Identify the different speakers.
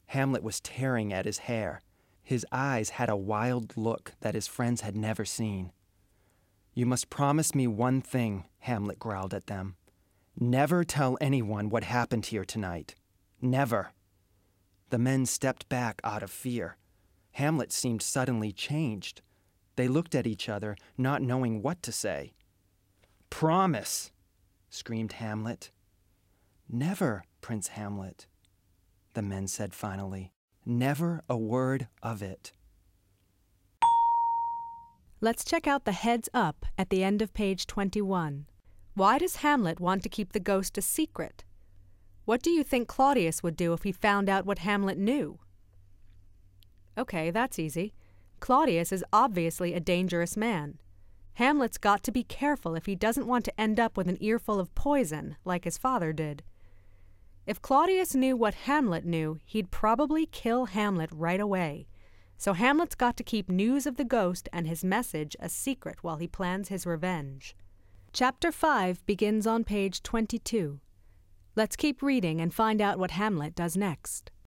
Speaker 1: Hamlet was tearing at his hair. His eyes had a wild look that his friends had never seen. "You must promise me one thing," Hamlet growled at them. "Never tell anyone what happened here tonight. Never." The men stepped back out of fear. Hamlet seemed suddenly changed. They looked at each other, not knowing what to say. "Promise!" screamed Hamlet. "Never, Prince Hamlet," the men said finally. "Never a word of it."
Speaker 2: Let's check out the heads up at the end of page 21. Why does Hamlet want to keep the ghost a secret? What do you think Claudius would do if he found out what Hamlet knew? Okay, that's easy. Claudius is obviously a dangerous man. Hamlet's got to be careful if he doesn't want to end up with an earful of poison, like his father did. If Claudius knew what Hamlet knew, he'd probably kill Hamlet right away. So Hamlet's got to keep news of the ghost and his message a secret while he plans his revenge. Chapter 5 begins on page 22. Let's keep reading and find out what Hamlet does next.